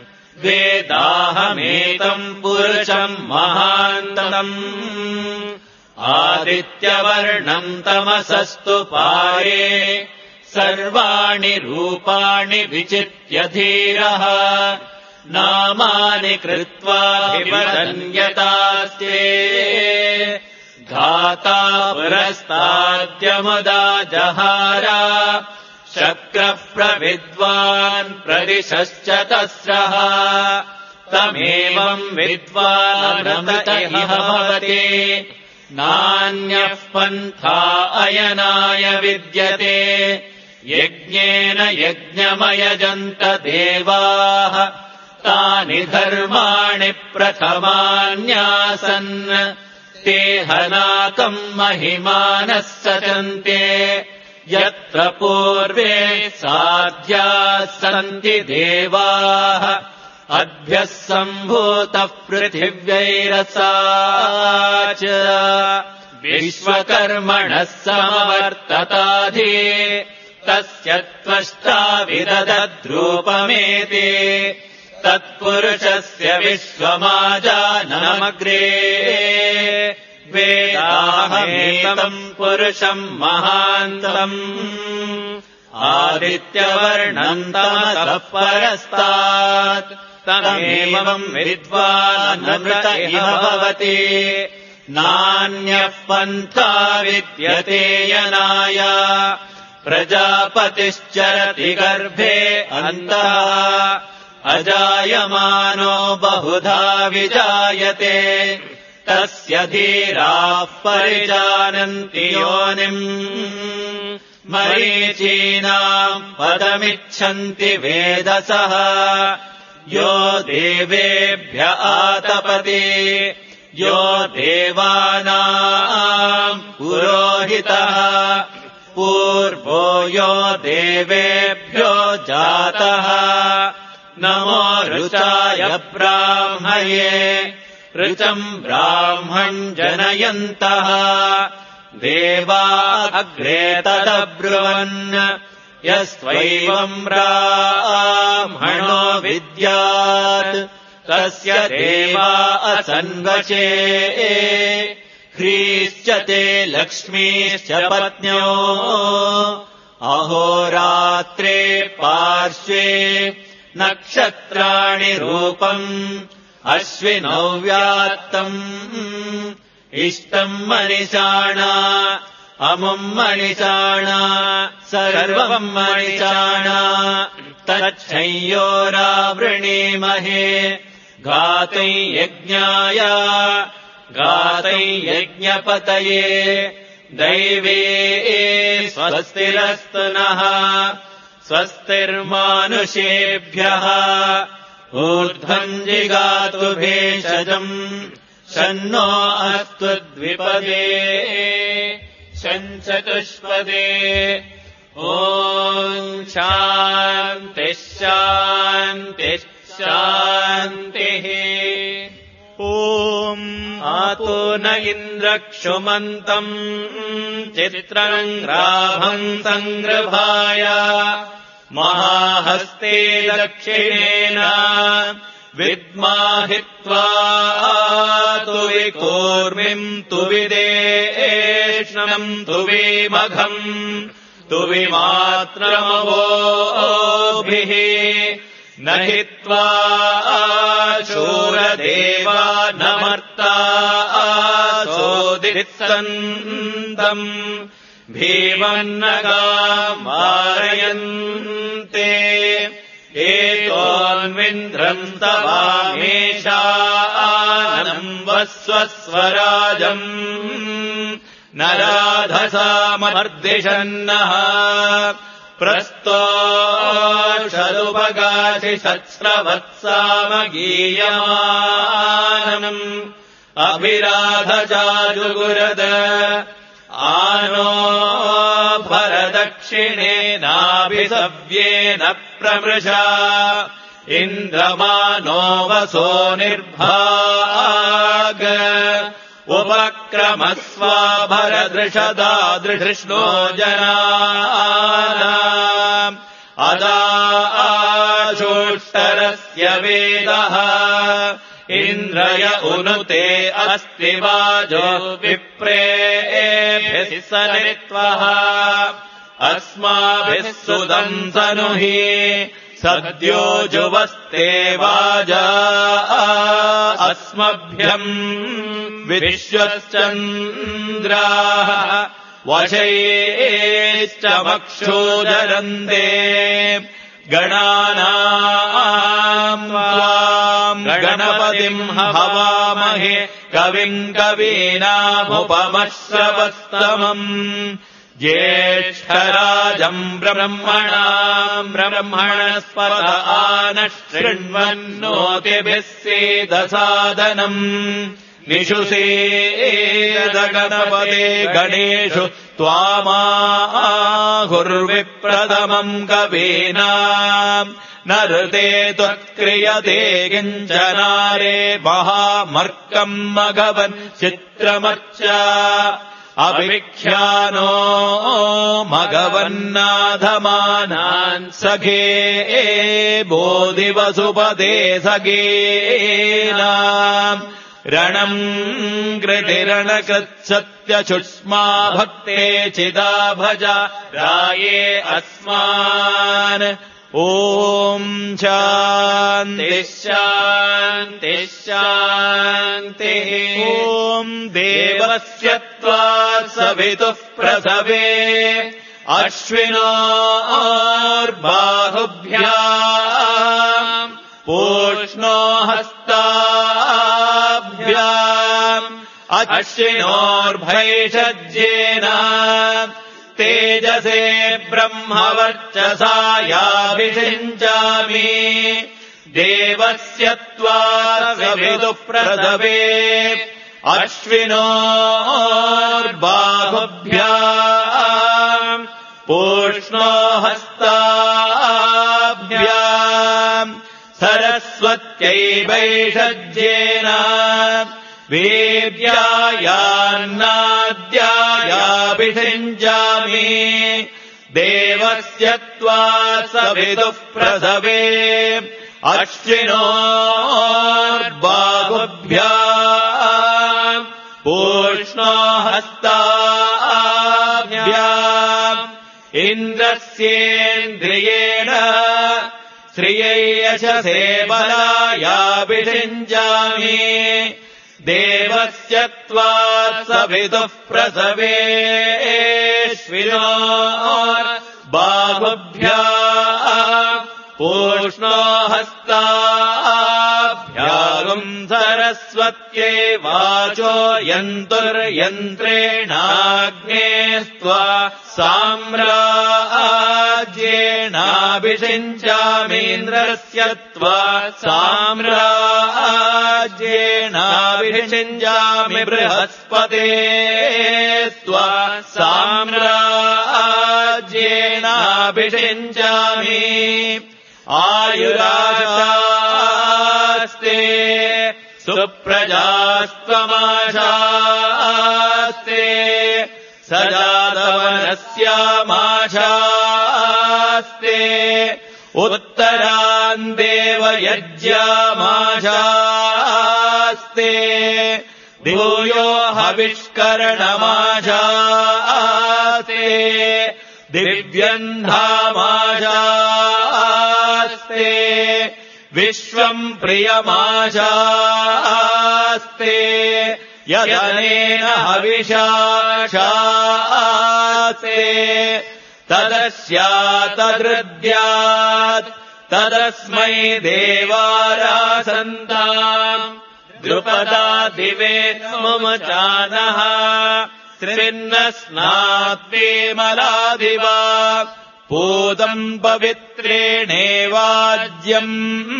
Speaker 2: वेदाहमेतम् पुरुषम् महान्तम् आदित्यवर्णम् तमसस्तु पारे सर्वाणि रूपाणि विचित्य धीरः नामानि कृत्वाभिवदन्यतास्ते धाता पुरस्ताद्यमुदा जहारा शक्रः प्रविद्वान् प्रदिशश्च तस्रः तमेवम् विद्वानमृत इह भवति नान्यः पन्था अयनाय विद्यते यज्ञेन यज्ञमयजन्त देवाः तानि धर्माणि प्रथमान्यासन् ते हनाकम् महिमानः सचन्ते यत्र पूर्वे साध्याः सन्ति देवाः अद्भ्यः सम्भूतः पृथिव्यैरसा च विश्वकर्मणः समवर्तताधि तस्य त्वष्टा विदधद्रूपमेति तत्पुरुषस्य विश्वमाजानमग्रे वेदाहमेतम् पुरुषम् महान्तम् आदित्यवर्णम् तमसः परस्तात् तमेवम् विद्वानमृत इह भवति नान्यः पन्था विद्यते यनाय प्रजापतिश्चरति गर्भे अन्तः अजायमानो बहुधा विजायते तस्य धीराः परिजानन्ति योनिम् मरीचीनाम् पदमिच्छन्ति वेदसः यो देवेभ्य आतपति यो देवानाम् पुरोहितः पूर्वो यो देवेभ्यो जातः नमो ऋचाय ब्राह्मये ऋचम् ब्राह्मम् जनयन्तः देवा अग्रे तदब्रुवन् यस्त्वैवम् ब्राह्मणो विद्यात् तस्य देवा असन्वचे ह्रीश्च ते लक्ष्मीश्च पत्न्यो अहोरात्रे पार्श्वे नक्षत्राणि रूपम् अश्विनौ व्यात्तम् इष्टम् मनिषाणा अमुम् मनिषाणा सर्वम् मनिषाणा तच्छंयोरावृणीमहे गातै यज्ञाय गातै यज्ञपतये दैवे स्वस्तिरस्तु नः स्वस्तिर्मानुषेभ्यः ऊर्ध्वम् जिगातु भेषजम् शन्नो अस्तु द्विपदे शञ्चतुष्पदे ॐ शान्तिः शान्तिः शान्तिः ॐ आतो न इन्द्रक्षुमन्तम् चित्रम् ग्राभम् सङ्गृभाय महाहस्ते दक्षिणेन विद्माहित्वा तु विकूर्मिम् तु विदेष्णम् तु विमघम् तु विमात्रमवोभिः न हित्वा शूरदेवा न मर्ता सोदित्सन्तम् भीमन्नगामारयन्ते एतोन्विन्द्रम् तवामेषानम् वस्वस्वराजम् न राधसामर्दिशन्नः प्रस्तोषदुपगासि सत्स्रवत्सामगीयमानम् अभिराधजाजुगुरद आनो भरदक्षिणेनाभिसव्येन प्रमृषा इन्द्रमानो वसो निर्भाग उपक्रमस्वा भरदृषदादृष्णो जनानाम् अदाशोष्टरस्य वेदः इन्द्रय उनुते अस्ति वाजो विप्रेभिः सनित्वः अस्माभिः सुदम् सनुहि सद्यो जुवस्ते वाजा अस्मभ्यम् विश्वश्चन्द्राः वशैश्च मक्षोदरन्ते गणानाम् त्वाम् गणपतिम् हवामहे कविम् कवीनामुपमश्रवस्तमम् ज्येष्ठराजम् ब्रह्मणाम् ब्रह्मणस्पत आनः शृण्वन्नोतिभिः सीदसादनम् निषुषेदगणपते गणेषु त्वामाहुर्विप्रथमम् कवीनाम् न ऋते त्वत्क्रियते किञ्चनारे महामर्कम् मघवन् चित्रमर्च अभिख्यानो मघवन्नाधमानान् सखे बोधिवसुपदे सखेनाम् रणम् कृतिरणकृत्सत्यचुष्मा भक्ते चिदा भजा राये अस्मान् ॐ शान्तिः शान्तिः शान्तिः ॐ देवस्य त्वात् सवितुः प्रसवे अश्विनोर्बाहुभ्याम् पूष्णो हस्ताभ्याम् अश्विनोर्भैषज्येन तेजसे ब्रह्मवर्चसा याभिषिञ्चामि देवस्य त्वात् सवितुः प्रसवे अश्विनोर्बाहुभ्याम् पूष्णो हस्ताभ्याम् सरस्वत्यै वैषज्येन वीर्यायान्नाद्यायाभिषिञ्चामि देवस्य त्वात् सवितुः प्रसवे अश्विनोर्बाहुभ्याम् पूष्णो हस्ताभ्याम् इन्द्रस्येन्द्रियेण श्रियै यशसे बलायाभिषिञ्चामि देवस्य त्वात् सवितुः प्रसवे अश्विनोर्बाहुभ्याम् पूष्णो हस्ताभ्याम् सरस्वत्यै वाचो यन्तुर्यन्त्रेणाग्नेस्त्वा साम्राज्येनाभिषिञ्चामीन्द्रस्य त्वात् साम्राज्येनाभिषिञ्चामि बृहस्पते त्वात् साम्राज्येनाभिषिञ्चामि आयुराशास्ते सुप्रजास्त्वमाशास्ते सजातवनस्यामाशास्ते उत्तरान् देवयज्ञामाशास्ते भूयो हविष्करणमाशास्ते दिव्यन्धामाशास्ते विश्वम् प्रियमाशास्ते यदनेन हविषाशास्ते तदस्यातदृद्यात् तदस्मै देवारासन्ताम् द्रुपदा दिवे ममचानः त्रिन्न स्नात्वेमलादिवा पूतम् पवित्रेणेवाज्यम्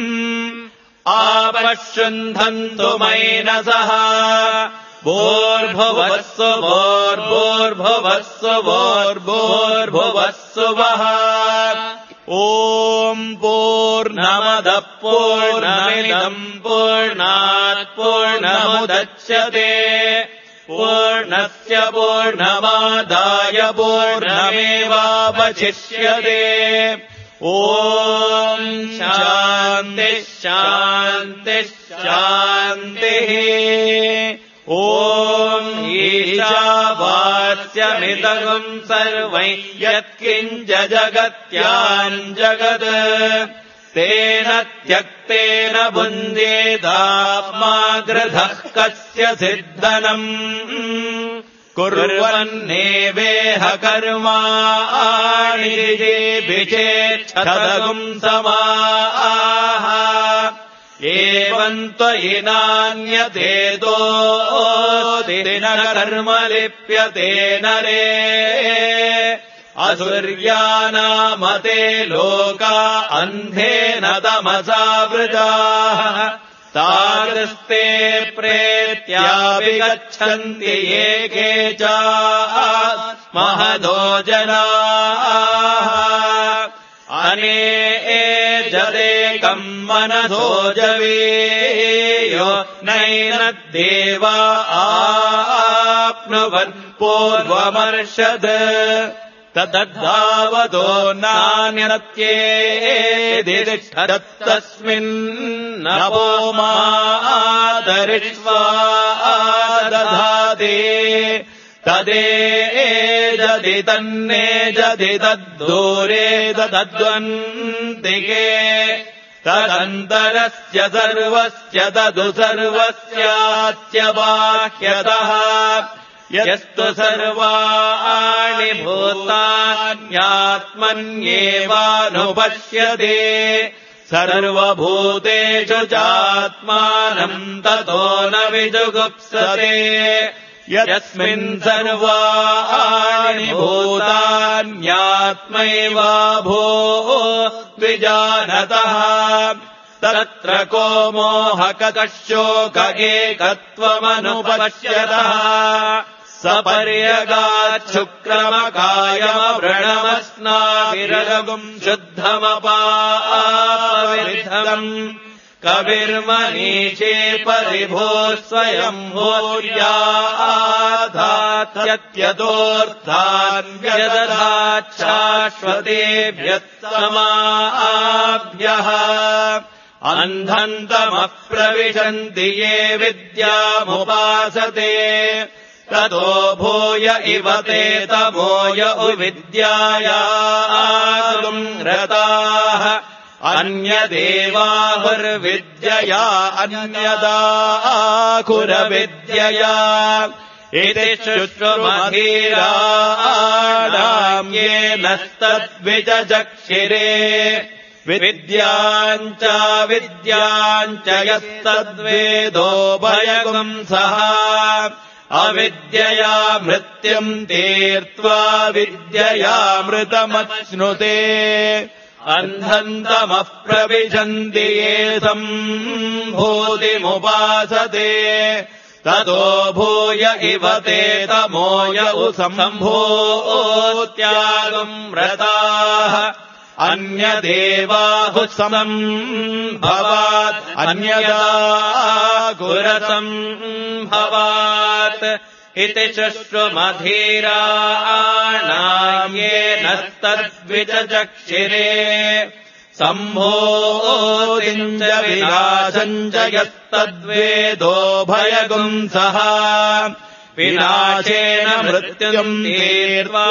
Speaker 2: आपशृण्वन्तु मैनसः भोर्भुवस्सु भोर्भोर्भुवस्सु भोर्भोर्भुवस्सु वः ॐ पूर्णमदः पूर्णमिदम् पूर्णात् पूर्णमुदच्यते पूर्णस्य पूर्णमादाय पूर्णमेवावशिष्यते ॐ शान्तिः शान्तिः शान्तिः ॐ ईशावास्यमिदगम् सर्वै यत्किञ्च जगत्याञ्जगत् तेन त्यक्तेन भुञ्जेदात्माग्रधः कस्य सिद्धनम् कुर्वन्नेवेह कर्माणि विचेच्छतगुम् समाः एवम् त्वयि नान्यतेदोऽस्ति न कर्म लिप्यते नरे असुर्यानामते लोका अन्धेन तमसा वृजाः तादृस्ते प्रेत्यापि गच्छन्ति ये च महदो जनाः अनेजदेकम् मनसो जवेयो नैन देवा आप्नुवन् पूर्वमर्षद तद्धावतो नान्यनत्येदिष्ठदत्तस्मिन्नपो मादरिष्वा दधाति तदेजदि तन्नेजदि तद्दूरे तद्वन्तिके तदन्तरस्य सर्वस्य तदु सर्वस्याच्यबाह्यतः यस्तु सर्वाणि भूतान्यात्मन्येवानुपश्यते सर्वभूतेषु चात्मानम् ततो न विजुगुप्सते यस्मिन् सर्वाणि भूतान्यात्मैवाभूद्विजानतः तत्र को मोहकतः शोक एकत्वमनुपश्यतः सपर्यगाच्छुक्रमकायमवृणमस्नाभिरगुम् शुद्धमपापविद्धम् कविर्मनीषे परिभोः स्वयम् भूर्याधात्यत्यतोऽर्थान् व्यदधाच्छाश्वतेभ्यः अन्धन्तमः प्रविशन्ति ये विद्यामुपासते ततो भूय इव ते तमोय उविद्यायागुम् रताः अन्यदेवाहुर्विद्यया अन्यदाकुरविद्यया इति शुश्रुमधीराणाम् येनस्तद्विजजक्षिरे विद्याञ्च विद्याञ्च यस्तद्वेदोभयगुम् सः अविद्यया मृत्युम् तीर्त्वा विद्ययामृतमश्नुते अन्धन्तमः प्रविशन्ति ये सम्भूतिमुपासते ततो भूय इव ते तमोय सम्भूत्यागम् रताः अन्यदेवाहुः सम्भवात् अन्यदाकुरसम्भवात् इति शुश्रुमधीराणाम् येनस्तद्विजचक्षिरे सम्भूतिम् च विनाशम् च यस्तद्वेदोभयगुम् सः विनाशेन मृत्युम् तीर्त्वा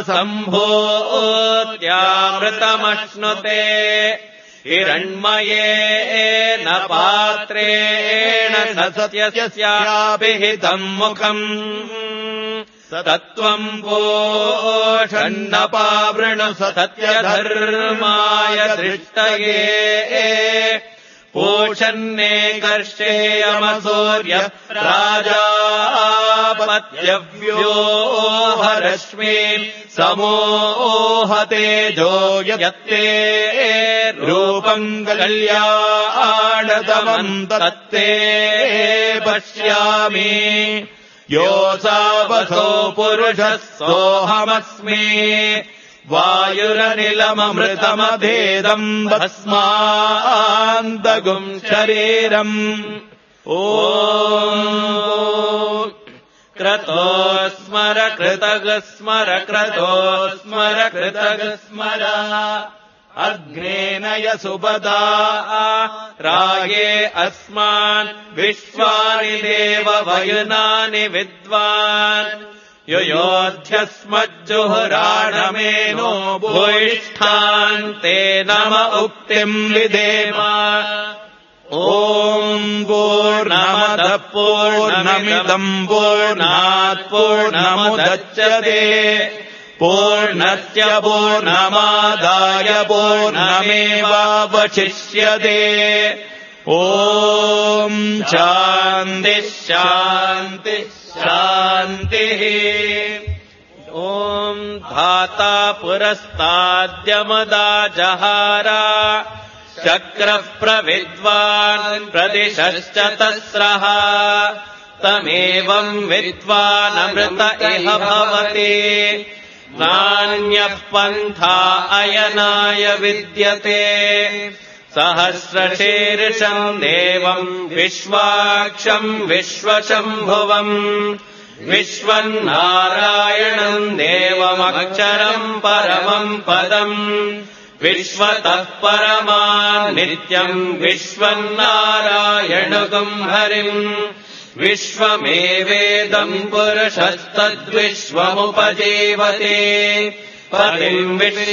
Speaker 2: सम्भूत्यामृतमश्नुते हिरण्मयेन पात्रेण सत्यस्याभिहितम् मुखम् तत्त्वम् पोषण्डपावृणु सत्यधर्माय दृष्टये पोषन्ने कर्षेयमसूर्यः प्राजापत्यव्योहरश्मि समोहतेजो यत्ते रूपम् कल्याणतमम् तत्ते पश्यामि योऽसावसो पुरुषः सोऽहमस्मि वायुरनिलममृतमभेदम् भस्मान्तगुम् शरीरम् ॐ क्रतो स्मर कृतग स्मर क्रतो स्मर कृतग स्मर अग्नेन यसुपदा राये अस्मान् विश्वानि देव वयुनानि विद्वान् युयोध्यस्मज्जुहुराणमेनो भूयिष्ठान् ते नम उक्तिम् विधेम ॐ पूर्णमदः पूर्णमिदम् पूर्णात् पूर्णमुदच्यते पूर्णस्य पूर्णमादाय पूर्णमेवावशिष्यते ॐ शान्तिः शान्तिः शान्तिः ॐ धाता पुरस्ताद्यमदा जहारा चक्रः प्रविद्वान् प्रदिशश्च तस्रः तमेवम् विद्वानमृत इह भवति नान्यः पन्था अयनाय विद्यते सहस्रशीर्षम् देवम् विश्वाक्षम् विश्वशम्भुवम् विश्वन्नारायणम् देवमक्षरम् परमम् पदम् विश्वतः परमान् नित्यम् विश्वन्नारायणगम् हरिम् विश्वमेवेदम् पुरुषस्तद्विश्वमुपजीवते पतिम्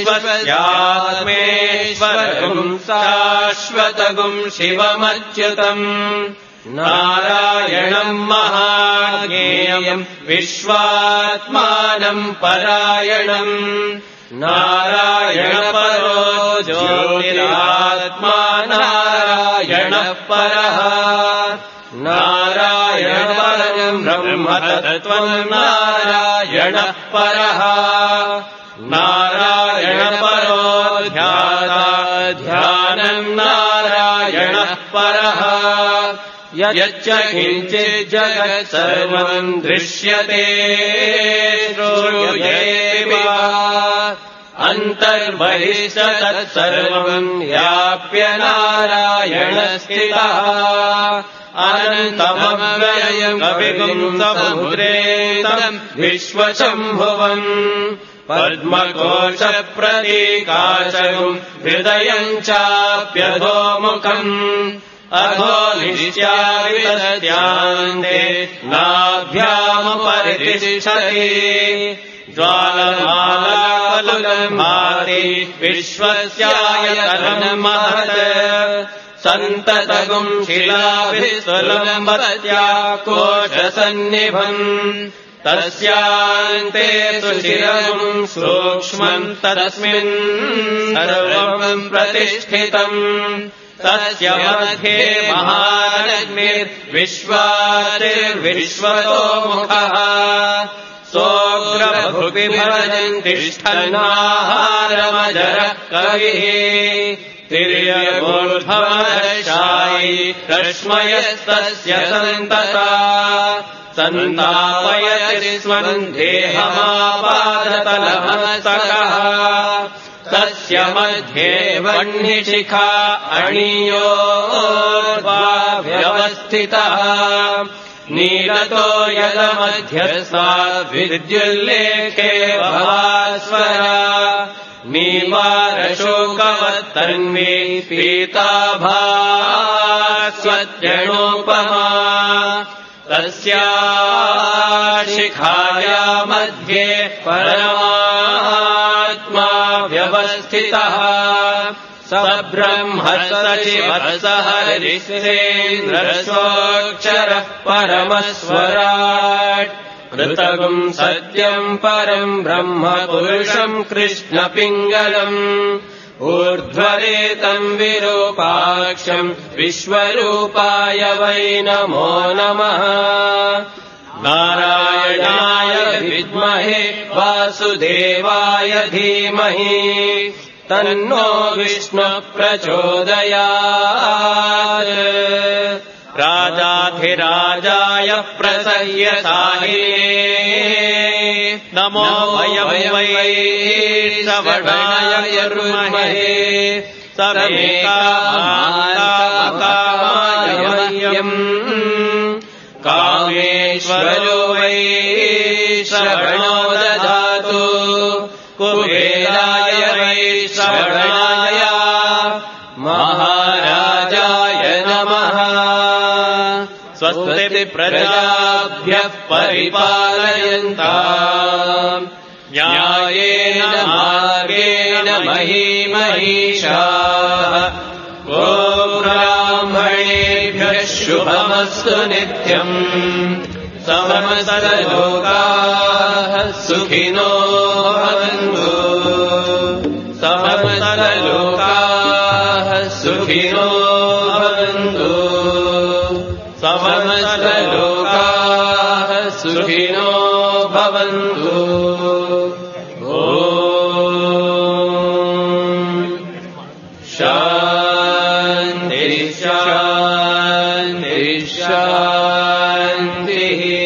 Speaker 2: विश्वस्यात्मेश्वरम् शाश्वतगुम् शिवमच्युतम् नारायणम् महाज्ञेयम् विश्वात्मानम् परायणम् नारायणपरो ज्योतिरात्मा नारायणः परः नारायणपरम् ब्रह्मतत्त्वम् नारायणः परः नारायणपरो ध्यानम् नारायणः परः यच्च किञ्चित् जगत् सर्वम् दृश्यते श्रूयते अन्तर्बहिश्च तत्सर्वम् व्याप्य नारायणस्थितः अनन्तमव्ययम् कविगुम् समुद्रेतम् विश्वशम्भुवम् पद्मकोशप्रतीकाशगुम् हृदयम् चाप्यधोमुखम् अधोनिश्चावितस्यान्ते नाभ्यामुपरितिष्ठति ज्वालमालाकलुलम् भाति विश्वस्यायतनम् महत् सन्ततगुम् शिलाभिः सुलम्बत्याकोशसन्निभम् तस्यान्ते सुशिरगुम् सूक्ष्मम् तस्मिन् सर्वम् प्रतिष्ठितम् तस्य मध्ये महानग्निर्विश्वातिर्विश्वतो मुखः सोऽग्रभृतिभजन् तिष्ठन्नाहारमजरः कविः तिर्यगोर्ध्वमदशायि रश्मयस्तस्य सन्तता सन्तापयति स्वम् देहमापादतलमस्तकः तस्य मध्ये वह्निशिखा अणीयोर्ध्वा नीलतो यदमध्यस्था विद्युल्लेखे भास्वरा नीवारशोकवत्तन्वी पीताभास्वत्यणोपमा तस्या शिखाया मध्ये परमात्मा व्यवस्थितः स ब्रह्म सचिवत्सः हरिश्चेन्द्रस्वोऽक्षरः परमस्वराट् कृतगुम् सत्यम् परम् ब्रह्म पुरुषम् कृष्णपिङ्गलम् ऊर्ध्वरेतम् विरूपाक्षम् विश्वरूपाय वै नमो नमः नारायणाय विद्महे वासुदेवाय धीमहि तन्नो विष्णुः प्रचोदयात् राजाधिराजाय प्रसह्यसाहिने नमो वयं वै श्रवणाय कुर्महे समे कामाय मह्यम् कामेश्वरो वै श्रवणो ददातु कुबेराय वै श्रवणाय ते प्रजाभ्यः परिपालयन्ताम् न्यायेन मार्गेण महीमहीषाः गोब्राह्मणेभ्यः शुभमस्तु नित्यम् समस्तलोकाः सुखिनो भवन्तु समस्तलोकाः सुखिनो भवन्तु समस्तलोकाः सुखिनो भवन्तु ॐ शान्ति शान्ति शान्तिः